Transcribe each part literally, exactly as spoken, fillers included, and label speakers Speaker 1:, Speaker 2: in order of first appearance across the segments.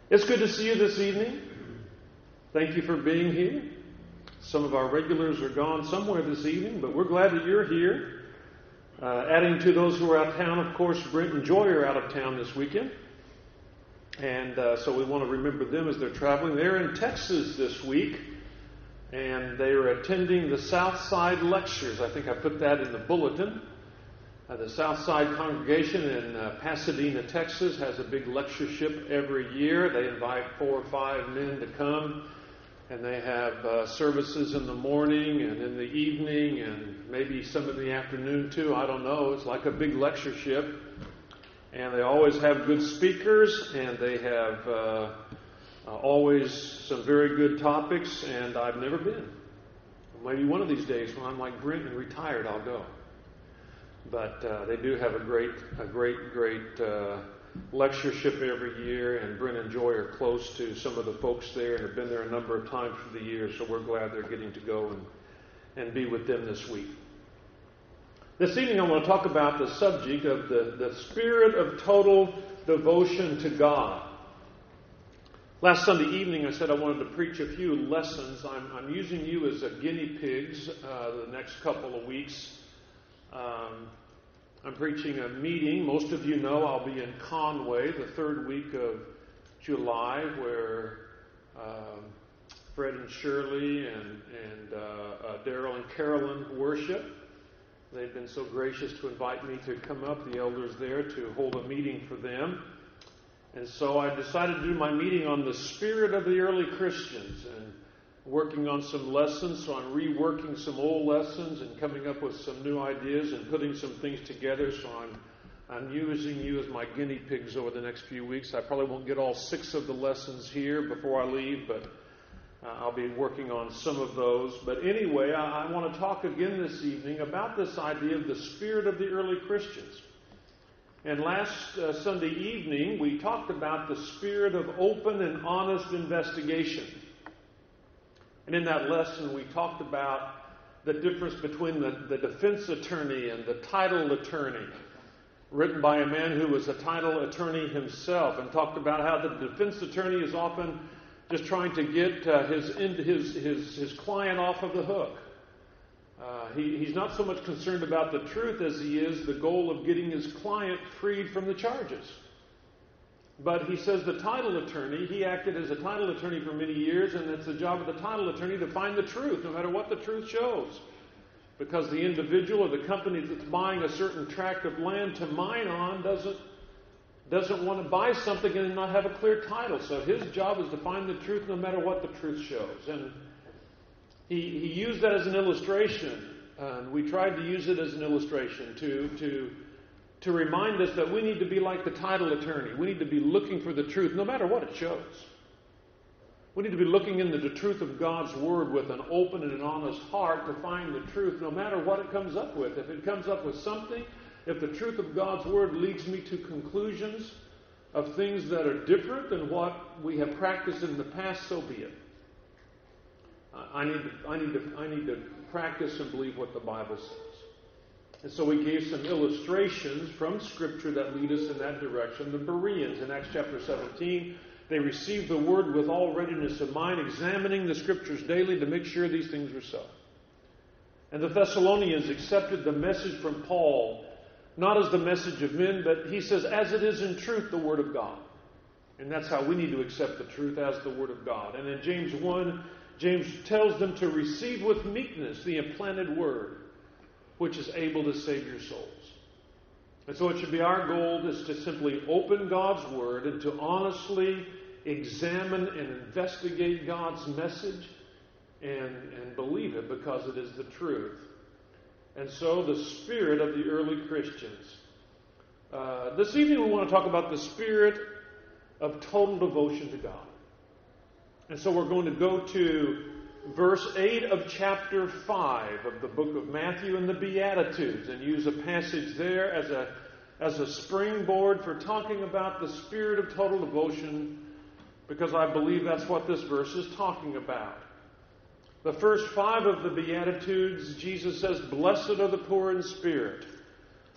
Speaker 1: It's good to see you this evening. Thank you for being here. Some of our regulars are gone somewhere this evening, but we're glad that you're here. Uh, adding to those who are out of town, of course, Brent and Joy are out of town this weekend. And uh, so we want to remember them as they're traveling. They're in Texas this week, and they are attending the Southside Lectures. I think I put that in the bulletin. Uh, the Southside congregation in uh, Pasadena, Texas, has a big lectureship every year. They invite four or five men to come, and they have uh, services in the morning and in the evening and maybe some in the afternoon too. I don't know. It's like a big lectureship. And they always have good speakers, and they have uh, uh, always some very good topics, and I've never been. Maybe one of these days when I'm like Brent and retired, I'll go. But uh, they do have a great, a great, great uh, lectureship every year, and Brent and Joy are close to some of the folks there and have been there a number of times through the years, so we're glad they're getting to go and, and be with them this week. This evening I want to talk about the subject of the, the spirit of total devotion to God. Last Sunday evening I said I wanted to preach a few lessons. I'm, I'm using you as a guinea pigs uh, the next couple of weeks. Um, I'm preaching a meeting. Most of you know I'll be in Conway the third week of July, where um, Fred and Shirley and, and uh, uh, Daryl and Carolyn worship. They've been so gracious to invite me to come up, the elders there, to hold a meeting for them. And so I decided to do my meeting on the spirit of the early Christians and working on some lessons. So I'm reworking some old lessons and coming up with some new ideas and putting some things together. So I'm I'm using you as my guinea pigs over the next few weeks. I probably won't get all six of the lessons here before I leave, but uh, I'll be working on some of those. But anyway, I, I want to talk again this evening about this idea of the spirit of the early Christians. And last uh, Sunday evening, we talked about the spirit of open and honest investigation. And in that lesson, we talked about the difference between the, the defense attorney and the title attorney, written by a man who was a title attorney himself, and talked about how the defense attorney is often just trying to get uh, his, his, his, his client off of the hook. Uh, he, he's not so much concerned about the truth as he is the goal of getting his client freed from the charges. But he says the title attorney, he acted as a title attorney for many years, and it's the job of the title attorney to find the truth, no matter what the truth shows. Because the individual or the company that's buying a certain tract of land to mine on doesn't, doesn't want to buy something and not have a clear title. So his job is to find the truth no matter what the truth shows. And he, he used that as an illustration. And we tried to use it as an illustration to... to to remind us that we need to be like the title attorney. We need to be looking for the truth, no matter what it shows. We need to be looking into the truth of God's Word with an open and an honest heart to find the truth, no matter what it comes up with. If it comes up with something, if the truth of God's Word leads me to conclusions of things that are different than what we have practiced in the past, so be it. I need to, I need to, I need to practice and believe what the Bible says. And so we gave some illustrations from Scripture that lead us in that direction. The Bereans in Acts chapter seventeen, they received the Word with all readiness of mind, examining the Scriptures daily to make sure these things were so. And the Thessalonians accepted the message from Paul, not as the message of men, but he says, as it is in truth, the Word of God. And that's how we need to accept the truth, as the Word of God. And in James one, James tells them to receive with meekness the implanted Word, which is able to save your souls. And so it should be our goal is to simply open God's Word and to honestly examine and investigate God's message and, and believe it because it is the truth. And so the spirit of the early Christians. Uh, this evening we want to talk about the spirit of total devotion to God. And so we're going to go to verse eight of chapter five of the book of Matthew and the Beatitudes, and use a passage there as a as a springboard for talking about the spirit of total devotion, because I believe that's what this verse is talking about. The first five of the Beatitudes, Jesus says, "Blessed are the poor in spirit,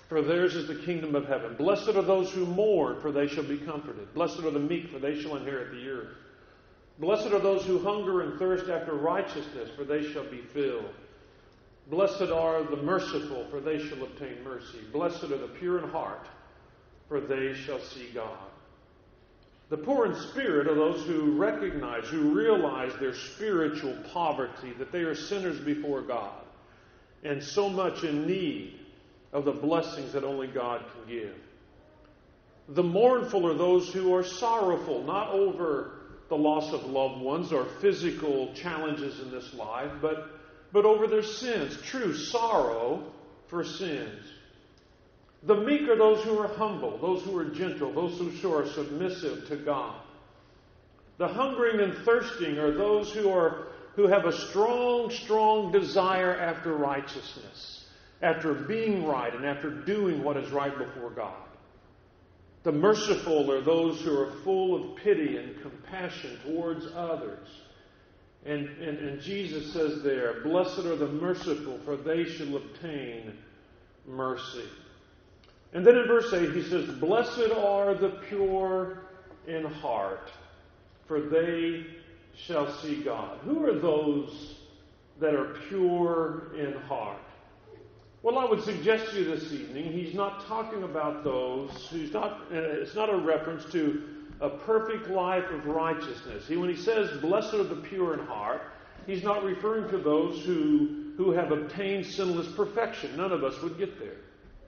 Speaker 1: for theirs is the kingdom of heaven. Blessed are those who mourn, for they shall be comforted. Blessed are the meek, for they shall inherit the earth. Blessed are those who hunger and thirst after righteousness, for they shall be filled. Blessed are the merciful, for they shall obtain mercy. Blessed are the pure in heart, for they shall see God. The poor in spirit are those who recognize, who realize their spiritual poverty, that they are sinners before God, and so much in need of the blessings that only God can give. The mournful are those who are sorrowful, not over the loss of loved ones or physical challenges in this life, but, but over their sins, true sorrow for sins. The meek are those who are humble, those who are gentle, those who are submissive to God. The hungering and thirsting are those who are who have a strong, strong desire after righteousness, after being right and after doing what is right before God. The merciful are those who are full of pity and compassion towards others. And, and, and Jesus says there, blessed are the merciful, for they shall obtain mercy. And then in verse eight he says, blessed are the pure in heart, for they shall see God. Who are those that are pure in heart? Well, I would suggest to you this evening, he's not talking about those, who's not, uh, it's not a reference to a perfect life of righteousness. He, when he says, blessed are the pure in heart, he's not referring to those who, who have obtained sinless perfection. None of us would get there.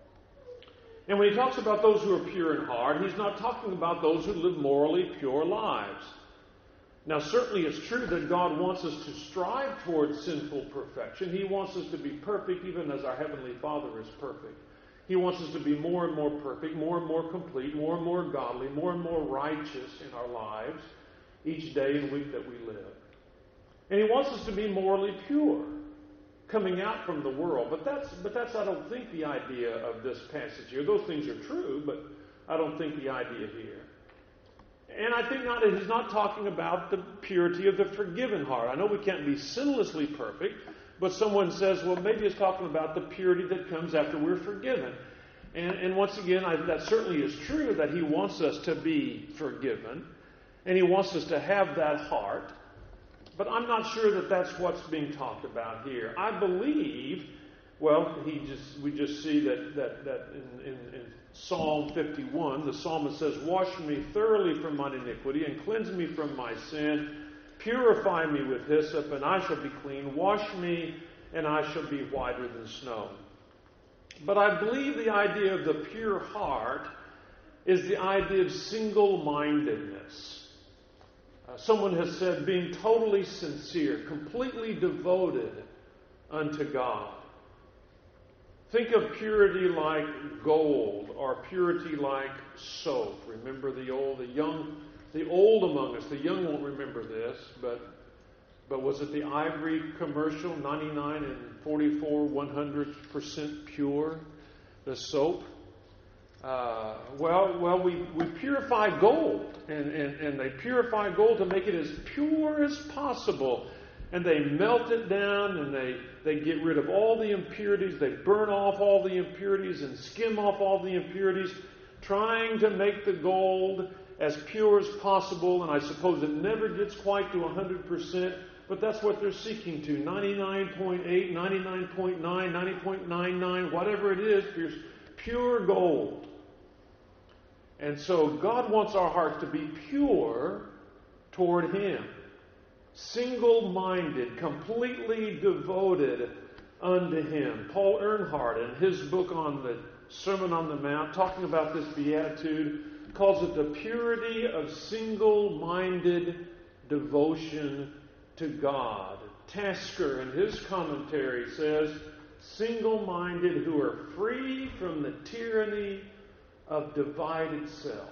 Speaker 1: And when he talks about those who are pure in heart, he's not talking about those who live morally pure lives. Now, certainly it's true that God wants us to strive towards sinful perfection. He wants us to be perfect even as our Heavenly Father is perfect. He wants us to be more and more perfect, more and more complete, more and more godly, more and more righteous in our lives each day and week that we live. And He wants us to be morally pure, coming out from the world. But that's, but that's, I don't think, the idea of this passage here. Those things are true, but I don't think the idea here. And I think not, he's not talking about the purity of the forgiven heart. I know we can't be sinlessly perfect, but someone says, well, maybe it's talking about the purity that comes after we're forgiven. And, and once again, I, that certainly is true, that he wants us to be forgiven, and he wants us to have that heart. But I'm not sure that that's what's being talked about here. I believe, well, he just we just see that that, that in, in, in Psalm fifty-one, the psalmist says, wash me thoroughly from mine iniquity and cleanse me from my sin. Purify me with hyssop, and I shall be clean. Wash me, and I shall be whiter than snow. But I believe the idea of the pure heart is the idea of single-mindedness. Uh, someone has said being totally sincere, completely devoted unto God. Think of purity like gold or purity like soap. Remember the old, the young, the old among us, the young won't remember this, but but was it the Ivory commercial, ninety-nine and forty-four, one hundred percent pure, the soap? Uh, well, well, we, we purify gold, and, and, and they purify gold to make it as pure as possible. And they melt it down, and they, they get rid of all the impurities. They burn off all the impurities and skim off all the impurities, trying to make the gold as pure as possible. And I suppose it never gets quite to one hundred percent, but that's what they're seeking to. ninety-nine point eight, ninety-nine point nine, ninety point nine nine, whatever it is, pure, pure gold. And so God wants our hearts to be pure toward Him. Single-minded, completely devoted unto Him. Paul Earnhardt, in his book on the Sermon on the Mount, talking about this beatitude, calls it the purity of single-minded devotion to God. Tasker, in his commentary, says, single-minded who are free from the tyranny of divided self.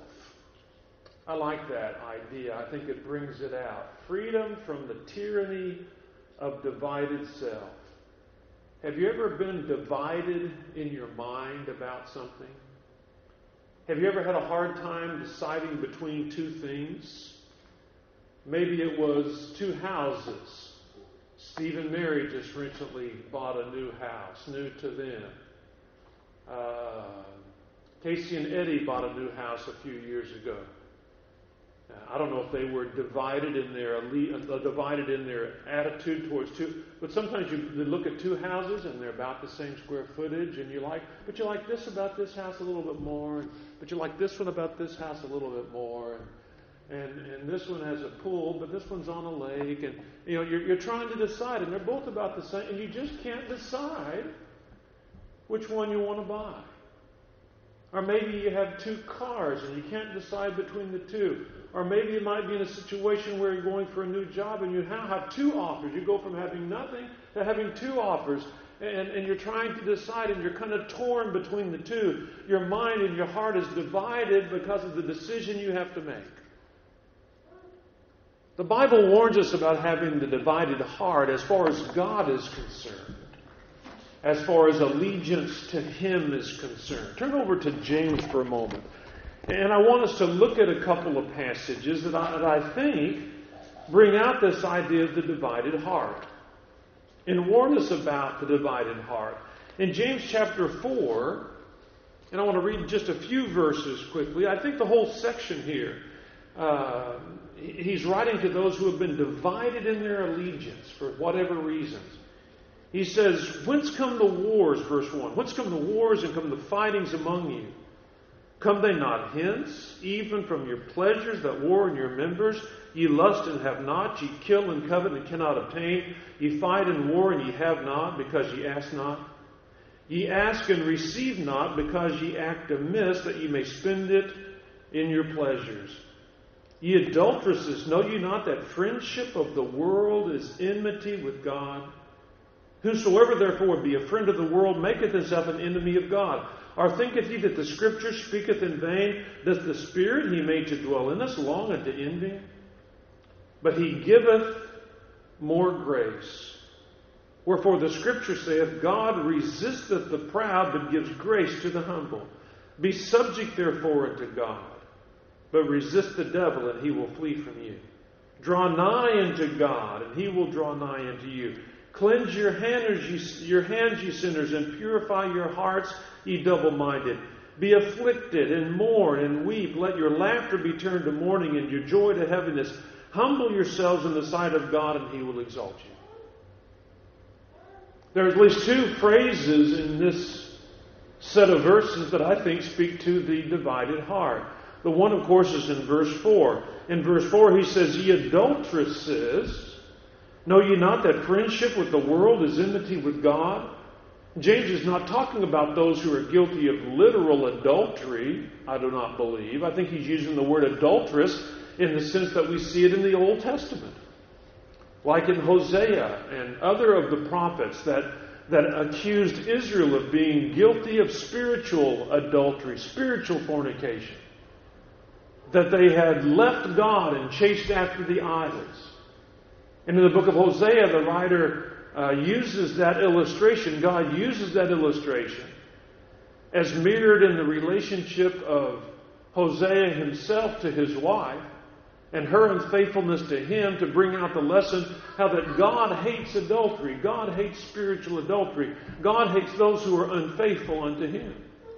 Speaker 1: I like that idea. I think it brings it out. Freedom from the tyranny of divided self. Have you ever been divided in your mind about something? Have you ever had a hard time deciding between two things? Maybe it was two houses. Steve and Mary just recently bought a new house, new to them. Uh, Casey and Eddie bought a new house a few years ago. I don't know if they were divided in their uh, divided in their attitude towards two, but sometimes you look at two houses and they're about the same square footage, and you like, but you like this about this house a little bit more, but you like this one about this house a little bit more, and and, and this one has a pool, but this one's on a lake, and you know you're, you're trying to decide, and they're both about the same, and you just can't decide which one you want to buy. Or maybe you have two cars and you can't decide between the two. Or maybe you might be in a situation where you're going for a new job and you now have two offers. You go from having nothing to having two offers. And, and you're trying to decide and you're kind of torn between the two. Your mind and your heart is divided because of the decision you have to make. The Bible warns us about having the divided heart as far as God is concerned. As far as allegiance to Him is concerned. Turn over to James for a moment. And I want us to look at a couple of passages that I, that I think bring out this idea of the divided heart. And warn us about the divided heart. In James chapter four, and I want to read just a few verses quickly. I think the whole section here, uh, he's writing to those who have been divided in their allegiance for whatever reasons. He says, whence come the wars, verse one? Whence come the wars and come the fightings among you? Come they not hence, even from your pleasures that war in your members? Ye lust and have not, ye kill and covet and cannot obtain. Ye fight and war and ye have not, because ye ask not. Ye ask and receive not, because ye act amiss, that ye may spend it in your pleasures. Ye adulteresses, know ye not that friendship of the world is enmity with God? Whosoever therefore would be a friend of the world maketh himself an enemy of God. Or thinketh ye that the Scripture speaketh in vain? Doth the Spirit He made to dwell in us long unto ending? But He giveth more grace. Wherefore the Scripture saith, God resisteth the proud, but gives grace to the humble. Be subject therefore unto God, but resist the devil, and he will flee from you. Draw nigh unto God, and He will draw nigh unto you. Cleanse your hands, ye, your hands, ye sinners, and purify your hearts, ye double-minded. Be afflicted, and mourn, and weep. Let your laughter be turned to mourning, and your joy to heaviness. Humble yourselves in the sight of God, and He will exalt you. There are at least two phrases in this set of verses that I think speak to the divided heart. The one, of course, is in verse four. In verse four, he says, Ye adulteresses, know ye not that friendship with the world is enmity with God? James is not talking about those who are guilty of literal adultery, I do not believe. I think he's using the word adulteress in the sense that we see it in the Old Testament. Like in Hosea and other of the prophets that, that accused Israel of being guilty of spiritual adultery, spiritual fornication. That they had left God and chased after the idols. And in the book of Hosea, the writer uh, uses that illustration, God uses that illustration as mirrored in the relationship of Hosea himself to his wife and her unfaithfulness to him to bring out the lesson how that God hates adultery. God hates spiritual adultery. God hates those who are unfaithful unto Him.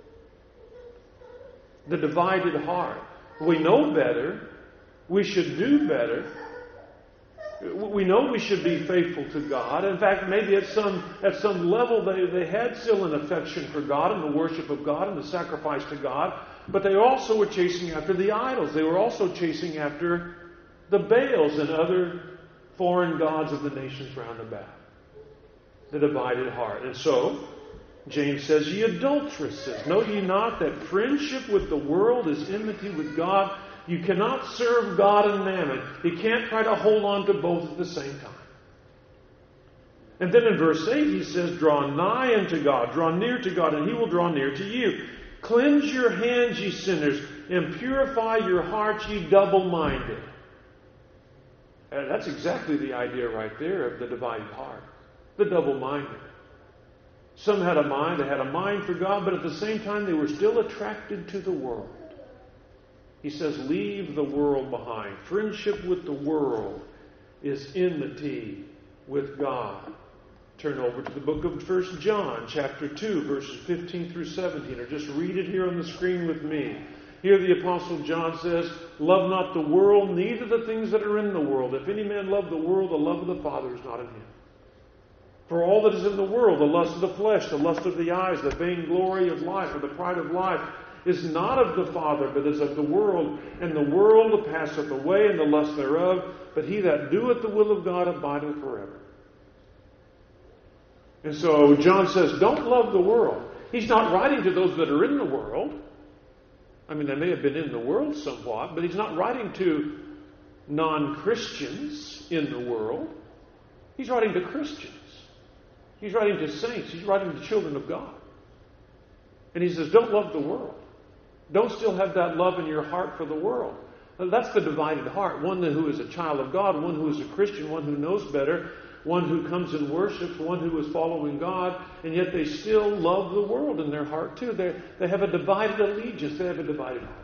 Speaker 1: The divided heart. We know better. We should do better. We know we should be faithful to God. In fact, maybe at some at some level they, they had still an affection for God and the worship of God and the sacrifice to God. But they also were chasing after the idols. They were also chasing after the Baals and other foreign gods of the nations round about. The divided heart. And so, James says, Ye adulteresses, know ye not that friendship with the world is enmity with God? You cannot serve God and mammon. You can't try to hold on to both at the same time. And then in verse eight he says, Draw nigh unto God, draw near to God, and He will draw near to you. Cleanse your hands, ye sinners, and purify your hearts, ye double-minded. And that's exactly the idea right there of the divided heart. The double-minded. Some had a mind, they had a mind for God, but at the same time they were still attracted to the world. He says, leave the world behind. Friendship with the world is enmity with God. turn over to the book of First John, chapter two, verses fifteen through seventeen, or just read it here on the screen with me. Here the Apostle John says, "Love not the world, neither the things that are in the world. If any man love the world, the love of the Father is not in him. For all that is in the world, the lust of the flesh, the lust of the eyes, the vainglory of life, or the pride of life, is not of the Father, but is of the world. And the world passeth away, and the lust thereof. But he that doeth the will of God abideth forever." And so John says, don't love the world. He's not writing to those that are in the world. I mean, they may have been in the world somewhat, but he's not writing to non-Christians in the world. He's writing to Christians. He's writing to saints. He's writing to children of God. And he says, don't love the world. Don't still have that love in your heart for the world. That's the divided heart. One who is a child of God, one who is a Christian, one who knows better, one who comes and worships, one who is following God, and yet they still love the world in their heart too. They they have a divided allegiance. They have a divided heart.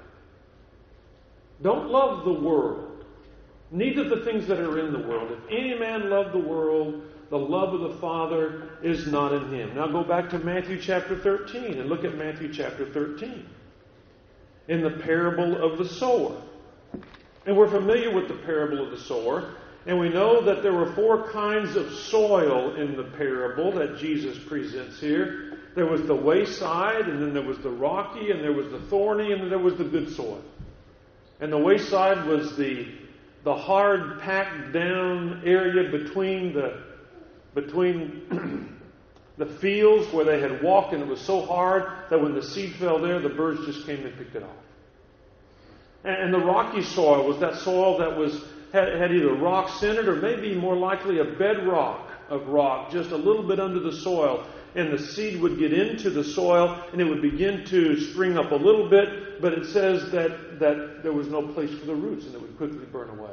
Speaker 1: Don't love the world, neither the things that are in the world. If any man love the world, the love of the Father is not in him. Now go back to Matthew chapter thirteen and look at Matthew chapter thirteen. In the parable of the sower. And we're familiar with the parable of the sower. And we know that there were four kinds of soil in the parable that Jesus presents here. There was the wayside, and then there was the rocky, and there was the thorny, and then there was the good soil. And the wayside was the, the hard, packed down area between the, between the fields where they had walked, and it was so hard that when the seed fell there, the birds just came and picked it off. And the rocky soil was that soil that was had, had either rock centered or maybe more likely a bedrock of rock just a little bit under the soil. And the seed would get into the soil and it would begin to spring up a little bit, but it says that, that there was no place for the roots and it would quickly burn away.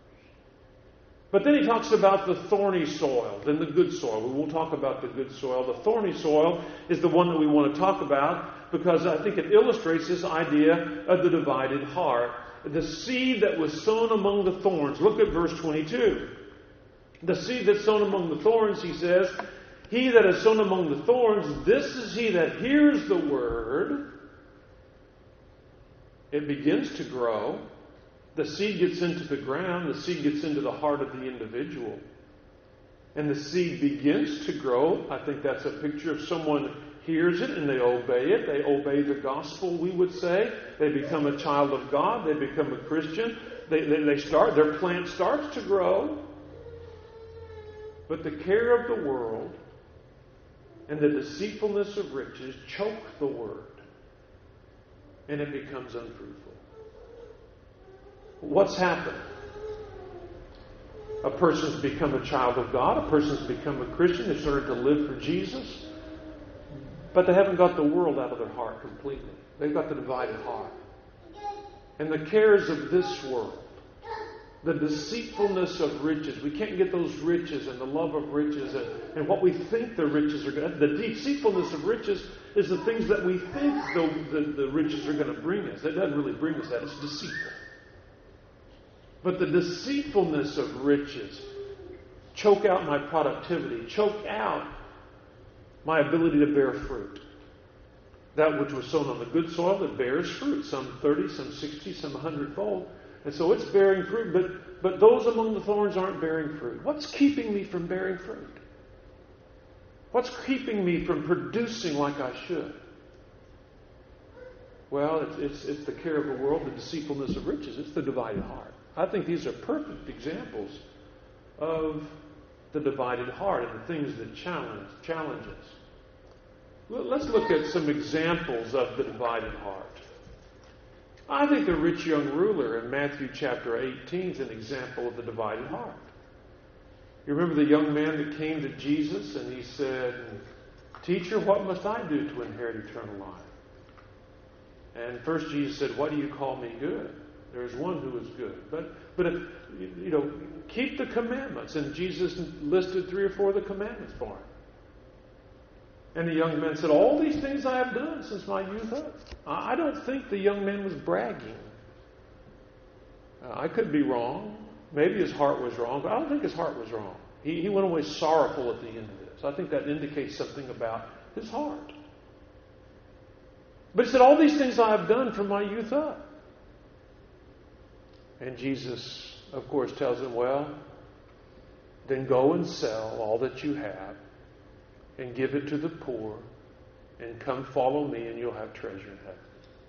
Speaker 1: But then he talks about the thorny soil, then the good soil. We won't talk about the good soil. The thorny soil is the one that we want to talk about because I think it illustrates this idea of the divided heart. The seed that was sown among the thorns. Look at verse twenty-two. The seed that's sown among the thorns, he says, he that is sown among the thorns, this is he that hears the word. It begins to grow. The seed gets into the ground. The seed gets into the heart of the individual. And the seed begins to grow. I think that's a picture of someone hears it and they obey it. They obey the gospel, we would say. They become a child of God. They become a Christian. They, they, they start, their plant starts to grow. But the care of the world and the deceitfulness of riches choke the word. And it becomes unfruitful. What's happened? A person's become a child of God. A person's become a Christian. They've started to live for Jesus. But they haven't got the world out of their heart completely. They've got the divided heart. And the cares of this world, the deceitfulness of riches. We can't get those riches and the love of riches and, and what we think the riches are going to... The deceitfulness of riches is the things that we think the, the, the riches are going to bring us. It doesn't really bring us that. It's deceitful. But the deceitfulness of riches choke out my productivity, choke out my ability to bear fruit. That which was sown on the good soil, it bears fruit, some thirty, some sixty, some one hundred fold. And so it's bearing fruit, but, but those among the thorns aren't bearing fruit. What's keeping me from bearing fruit? What's keeping me from producing like I should? Well, it's, it's, it's the care of the world, the deceitfulness of riches. It's the divided heart. I think these are perfect examples of the divided heart and the things that challenge, challenge us. Let's look at some examples of the divided heart. I think the rich young ruler in Matthew chapter eighteen is an example of the divided heart. You remember the young man that came to Jesus and he said, "Teacher, what must I do to inherit eternal life?" And first Jesus said, "What do you call me good? There is one who is good. But but if, you know, keep the commandments." And Jesus listed three or four of the commandments for him. And the young man said, "All these things I have done since my youth up." I don't think the young man was bragging. Uh, I could be wrong. Maybe his heart was wrong, but I don't think his heart was wrong. He, he went away sorrowful at the end of this. I think that indicates something about his heart. But he said, all these things I have done from my youth up. And Jesus, of course, tells him, well, then go and sell all that you have and give it to the poor and come follow me and you'll have treasure in heaven.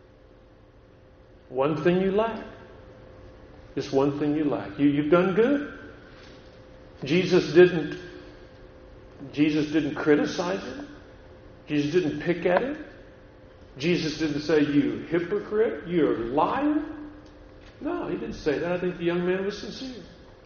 Speaker 1: One thing you lack. Just one thing you lack. You, you've done good. Jesus didn't, Jesus didn't criticize him. Jesus didn't pick at him. Jesus didn't say, you hypocrite, you're a liar. No, he didn't say that. I think the young man was sincere.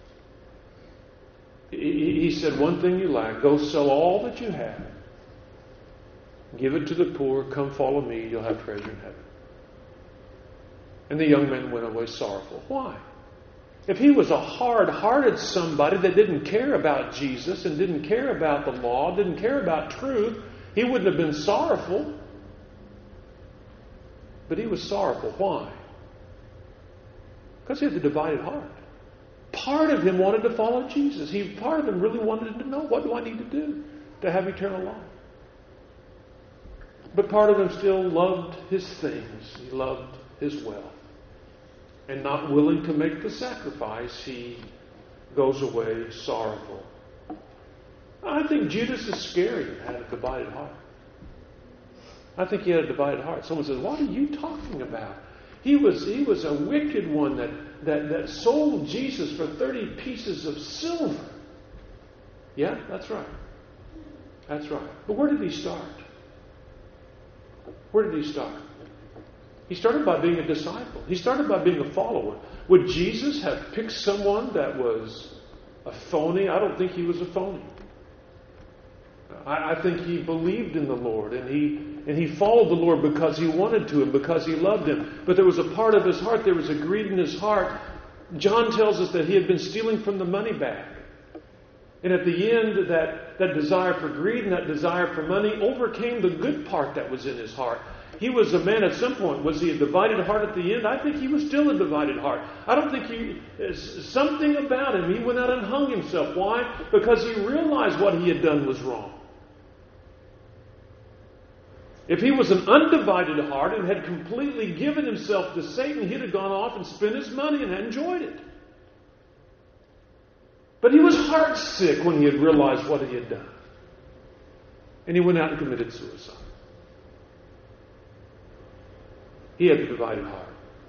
Speaker 1: He, he said, one thing you lack, go sell all that you have. Give it to the poor, come follow me, you'll have treasure in heaven. And the young man went away sorrowful. Why? If he was a hard-hearted somebody that didn't care about Jesus and didn't care about the law, didn't care about truth, he wouldn't have been sorrowful. But he was sorrowful. Why? Because he had the divided heart. Part of him wanted to follow Jesus. He, part of him really wanted to know, what do I need to do to have eternal life? But part of him still loved his things. He loved his wealth. And not willing to make the sacrifice, he goes away sorrowful. I think Judas Iscariot had a divided heart. I think he had a divided heart. Someone says, what are you talking about? He was he was a wicked one that, that, that sold Jesus for thirty pieces of silver. Yeah, that's right. That's right. But where did he start? Where did he start? He started by being a disciple. He started by being a follower. Would Jesus have picked someone that was a phony? I don't think he was a phony. I, I think he believed in the Lord, and he and he followed the Lord because he wanted to and because he loved him. But there was a part of his heart, there was a greed in his heart. John tells us that he had been stealing from the money bag. And at the end, that, that desire for greed and that desire for money overcame the good part that was in his heart. He was a man at some point. Was he a divided heart at the end? I think he was still a divided heart. I don't think he... Something about him, he went out and hung himself. Why? Because he realized what he had done was wrong. If he was an undivided heart and had completely given himself to Satan, he'd have gone off and spent his money and had enjoyed it. But he was heart sick when he had realized what he had done. And he went out and committed suicide. He had the divided heart.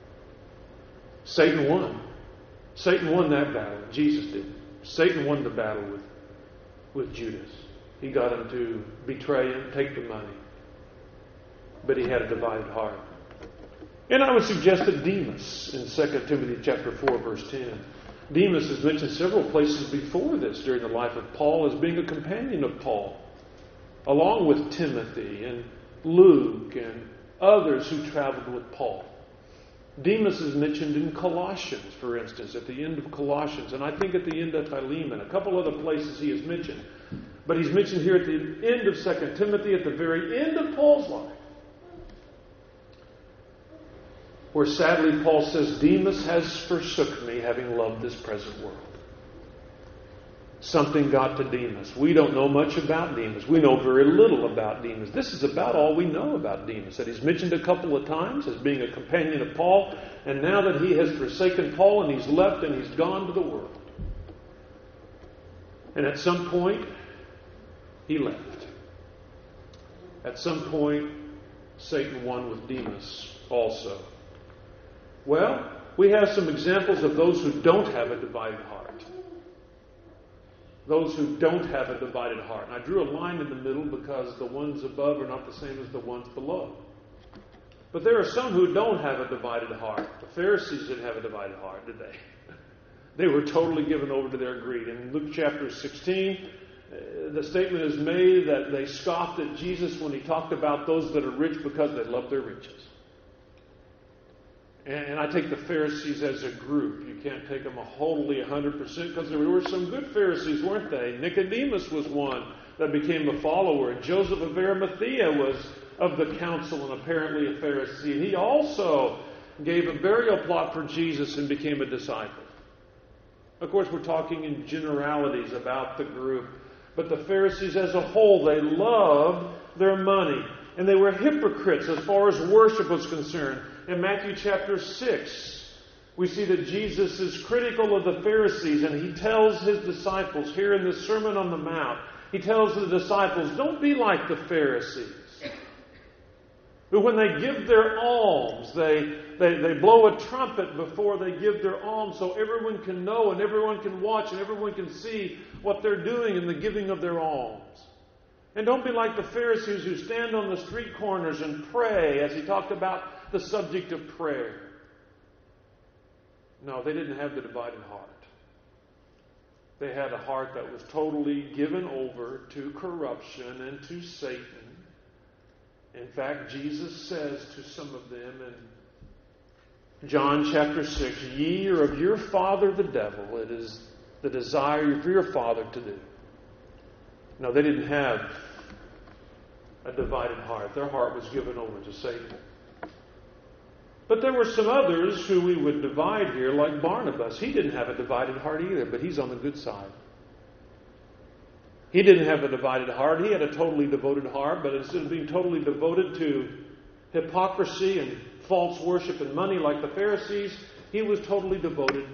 Speaker 1: Satan won. Satan won that battle. Jesus didn't. Satan won the battle with, with Judas. He got him to betray him, take the money. But he had a divided heart. And I would suggest that Demas in Second Timothy chapter four, verse ten. Demas is mentioned several places before this during the life of Paul as being a companion of Paul, along with Timothy and Luke and others who traveled with Paul. Demas is mentioned in Colossians, for instance, at the end of Colossians, and I think at the end of Philemon. A couple other places he is mentioned. But he's mentioned here at the end of Second Timothy, at the very end of Paul's life, where sadly Paul says, Demas has forsook me, having loved this present world. Something got to Demas. We don't know much about Demas. We know very little about Demas. This is about all we know about Demas. That he's mentioned a couple of times as being a companion of Paul. And now that he has forsaken Paul and he's left and he's gone to the world. And at some point, he left. At some point, Satan won with Demas also. Well, we have some examples of those who don't have a divided heart. Those who don't have a divided heart. And I drew a line in the middle because the ones above are not the same as the ones below. But there are some who don't have a divided heart. The Pharisees didn't have a divided heart, did they? They were totally given over to their greed. In Luke chapter sixteen, the statement is made that they scoffed at Jesus when he talked about those that are rich because they love their riches. And I take the Pharisees as a group. You can't take them a wholly one hundred percent because there were some good Pharisees, weren't they? Nicodemus was one that became a follower. Joseph of Arimathea was of the council and apparently a Pharisee. And he also gave a burial plot for Jesus and became a disciple. Of course, we're talking in generalities about the group. But the Pharisees as a whole, they loved their money. And they were hypocrites as far as worship was concerned. In Matthew chapter six, we see that Jesus is critical of the Pharisees, and he tells his disciples here in the Sermon on the Mount, he tells the disciples, don't be like the Pharisees. But when they give their alms, they, they, they blow a trumpet before they give their alms so everyone can know and everyone can watch and everyone can see what they're doing in the giving of their alms. And don't be like the Pharisees who stand on the street corners and pray, as he talked about the subject of prayer. No, they didn't have the divided heart. They had a heart that was totally given over to corruption and to Satan. In fact, Jesus says to some of them in John chapter six, ye are of your father the devil. It is the desire of your father to do. No, they didn't have a divided heart. Their heart was given over to Satan. But there were some others who we would divide here, like Barnabas. He didn't have a divided heart either, but he's on the good side. He didn't have a divided heart. He had a totally devoted heart, but instead of being totally devoted to hypocrisy and false worship and money like the Pharisees, he was totally devoted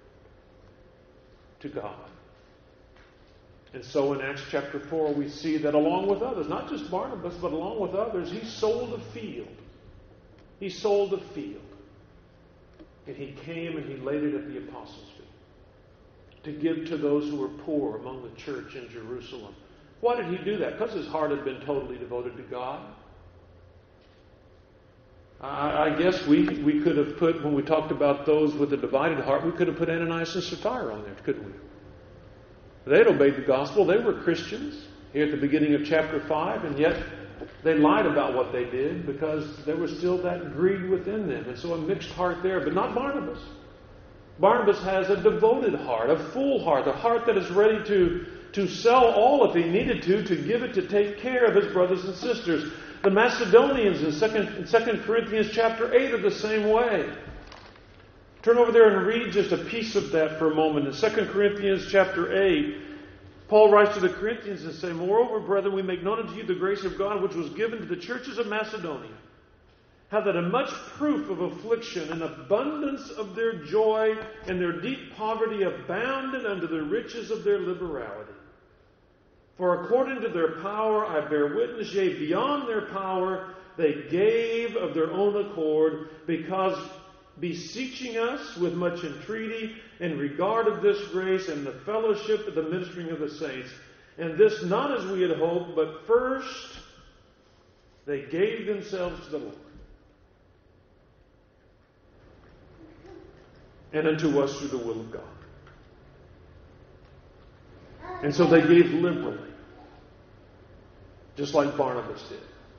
Speaker 1: to God. And so in Acts chapter four, we see that along with others, not just Barnabas, but along with others, he sold a field. He sold a field. And he came and he laid it at the apostles' feet to give to those who were poor among the church in Jerusalem. Why did he do that? Because his heart had been totally devoted to God. I, I guess we, we could have put, when we talked about those with a divided heart, we could have put Ananias and Sapphira on there, couldn't we? They had obeyed the gospel. They were Christians here at the beginning of chapter five, and yet they lied about what they did because there was still that greed within them. And so a mixed heart there, but not Barnabas. Barnabas has a devoted heart, a full heart, a heart that is ready to, to sell all if he needed to, to give it to take care of his brothers and sisters. The Macedonians in Second Corinthians chapter eight are the same way. Turn over there and read just a piece of that for a moment. In Second Corinthians chapter eight, Paul writes to the Corinthians and says, moreover, brethren, we make known unto you the grace of God which was given to the churches of Macedonia, how that in much proof of affliction and abundance of their joy and their deep poverty abounded unto the riches of their liberality. For according to their power I bear witness, yea, beyond their power they gave of their own accord, because beseeching us with much entreaty in regard of this grace and the fellowship of the ministering of the saints. And this not as we had hoped, but first they gave themselves to the Lord, and unto us through the will of God. And so they gave liberally, just like Barnabas did.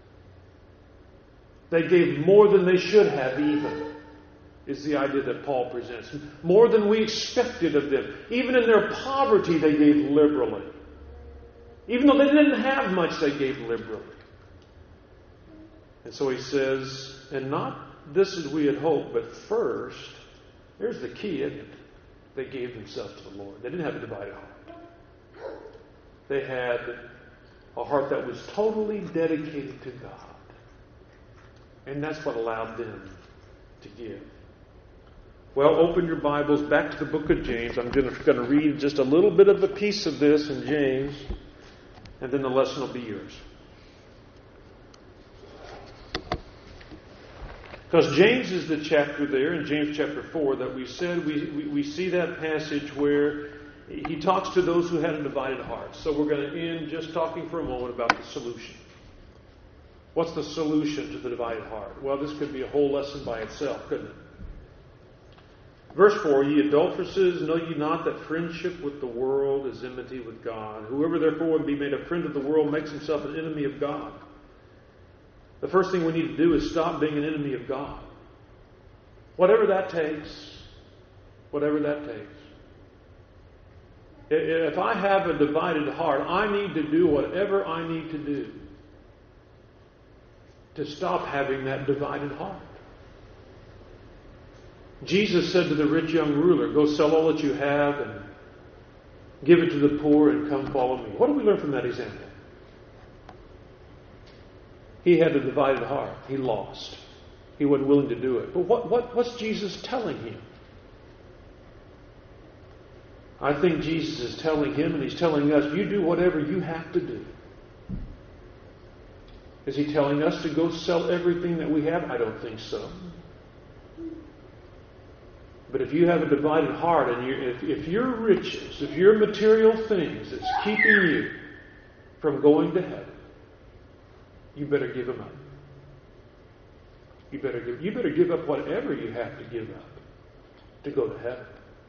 Speaker 1: They gave more than they should have even, is the idea that Paul presents. More than we expected of them. Even in their poverty, they gave liberally. Even though they didn't have much, they gave liberally. And so he says, and not this as we had hoped, but first, here's the key, isn't it? They gave themselves to the Lord. They didn't have a divided heart. They had a heart that was totally dedicated to God. And that's what allowed them to give. Well, open your Bibles back to the book of James. I'm going to read just a little bit of a piece of this in James, and then the lesson will be yours. Because James is the chapter there, in James chapter four, that we said we, we, we see that passage where he talks to those who had a divided heart. So we're going to end just talking for a moment about the solution. What's the solution to the divided heart? Well, this could be a whole lesson by itself, couldn't it? Verse four, ye adulteresses, know ye not that friendship with the world is enmity with God? Whoever therefore would be made a friend of the world makes himself an enemy of God. The first thing we need to do is stop being an enemy of God. Whatever that takes. Whatever that takes. If I have a divided heart, I need to do whatever I need to do to stop having that divided heart. Jesus said to the rich young ruler, go sell all that you have and give it to the poor and come follow me. What do we learn from that example? He had a divided heart. He lost. He wasn't willing to do it. But what, what, what's Jesus telling him? I think Jesus is telling him, and He's telling us, you do whatever you have to do. Is He telling us to go sell everything that we have? I don't think so. But if you have a divided heart, and you, if, if your riches, if your material things that's keeping you from going to heaven, you better give them up. You better give, you better give up whatever you have to give up to go to heaven.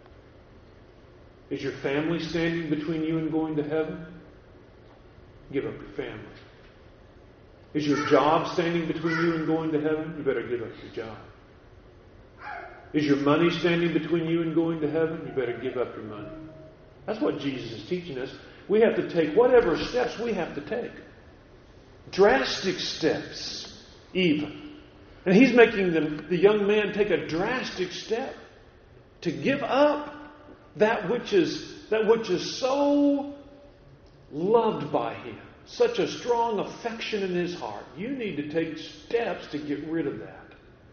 Speaker 1: Is your family standing between you and going to heaven? Give up your family. Is your job standing between you and going to heaven? You better give up your job. Is your money standing between you and going to heaven? You better give up your money. That's what Jesus is teaching us. We have to take whatever steps we have to take. Drastic steps, even. And He's making the, the young man take a drastic step to give up that which is that which is so loved by him, such a strong affection in his heart. You need to take steps to get rid of that.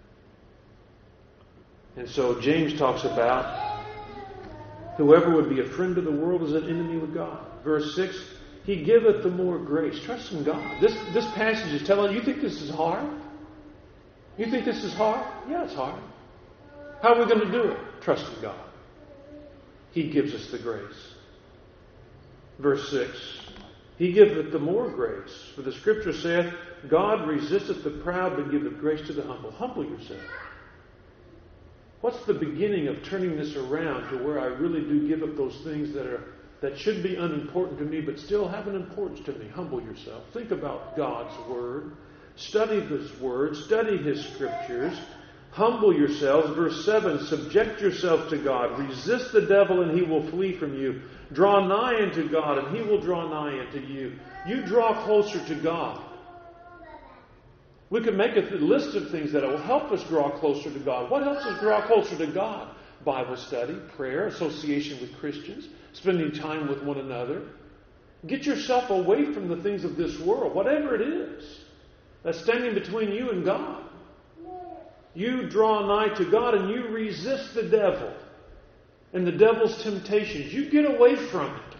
Speaker 1: And so James talks about whoever would be a friend of the world is an enemy with God. Verse six, He giveth the more grace. Trust in God. This, this passage is telling you, you think this is hard? You think this is hard? Yeah, it's hard. How are we going to do it? Trust in God. He gives us the grace. Verse six, He giveth the more grace. For the Scripture saith, God resisteth the proud, but giveth grace to the humble. Humble yourself. What's the beginning of turning this around to where I really do give up those things that are that should be unimportant to me, but still have an importance to me? Humble yourself. Think about God's Word. Study this Word. Study His Scriptures. Humble yourselves. Verse seven, subject yourself to God. Resist the devil and he will flee from you. Draw nigh unto God and He will draw nigh unto you. You draw closer to God. We could make a list of things that will help us draw closer to God. What helps us draw closer to God? Bible study, prayer, association with Christians, spending time with one another. Get yourself away from the things of this world, whatever it is that's standing between you and God. You draw nigh to God and you resist the devil and the devil's temptations. You get away from it.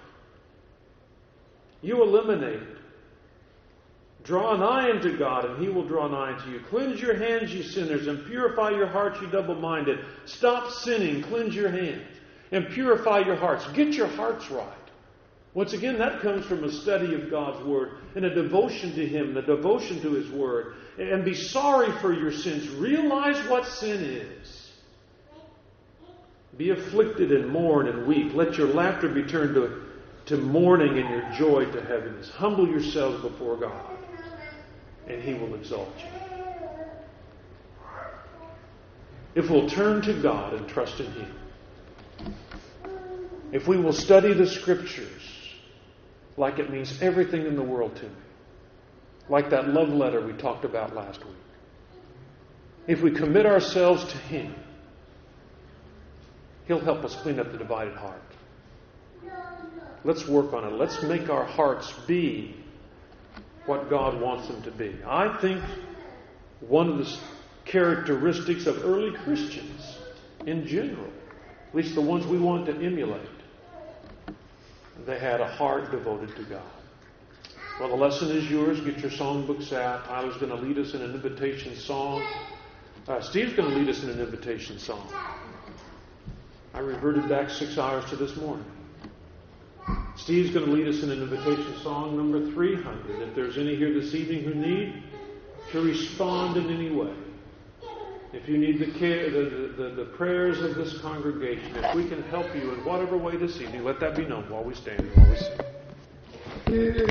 Speaker 1: You eliminate it. Draw nigh unto God, and He will draw nigh unto you. Cleanse your hands, ye sinners, and purify your hearts, ye double-minded. Stop sinning, cleanse your hands, and purify your hearts. Get your hearts right. Once again, that comes from a study of God's Word and a devotion to Him, and a devotion to His Word. And be sorry for your sins. Realize what sin is. Be afflicted and mourn and weep. Let your laughter be turned to, to mourning and your joy to heaviness. Humble yourselves before God, and He will exalt you. If we'll turn to God and trust in Him, if we will study the Scriptures like it means everything in the world to me, like that love letter we talked about last week, if we commit ourselves to Him, He'll help us clean up the divided heart. Let's work on it. Let's make our hearts be what God wants them to be. I think one of the characteristics of early Christians in general, at least the ones we want to emulate, they had a heart devoted to God. Well, the lesson is yours. Get your songbooks out. Tyler's going to lead us in an invitation song. Uh, Steve's going to lead us in an invitation song. I reverted back six hours to this morning. Steve's going to lead us in an invitation song number three hundred. If there's any here this evening who need to respond in any way, if you need the care, the, the, the prayers of this congregation, if we can help you in whatever way this evening, let that be known while we stand and while we sing.